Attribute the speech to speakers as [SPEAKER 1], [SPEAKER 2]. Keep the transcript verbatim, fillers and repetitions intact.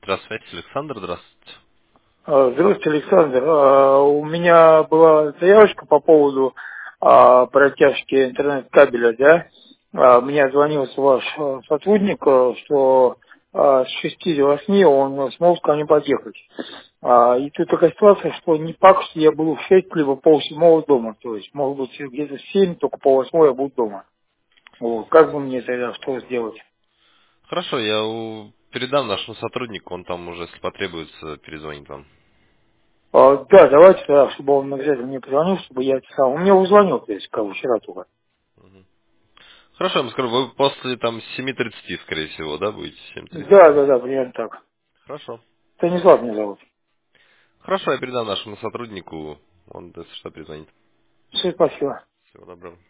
[SPEAKER 1] Здравствуйте, Александр, здравствуйте.
[SPEAKER 2] А, Здравствуйте, Александр. А, У меня была заявочка по поводу а, протяжки интернет-кабеля, да? А, Мне звонил ваш а, сотрудник, а, что а, с шести до восьми он сможет ко мне подъехать. А, И тут такая ситуация, что не факт, что я буду в шесть либо полседьмого дома. То есть, может быть, где-то в семь, только пол восьмого я буду дома. Вот. Как бы мне тогда что сделать?
[SPEAKER 1] Хорошо, я у- передам нашему сотруднику, он там уже, если потребуется, перезвонит вам.
[SPEAKER 2] А, Да, давайте, да, чтобы он обязательно мне позвонил, чтобы я это сам. Он мне уже звонил, то есть, как бы вчера только.
[SPEAKER 1] Хорошо, я вам скажу, вы после там семи тридцати, скорее всего, да, будете? семь тридцать.
[SPEAKER 2] Да, да, да, примерно так.
[SPEAKER 1] Хорошо.
[SPEAKER 2] Станислав меня зовут.
[SPEAKER 1] Хорошо, я передам нашему сотруднику, он, если что, перезвонит.
[SPEAKER 2] Все, спасибо.
[SPEAKER 1] Всего доброго.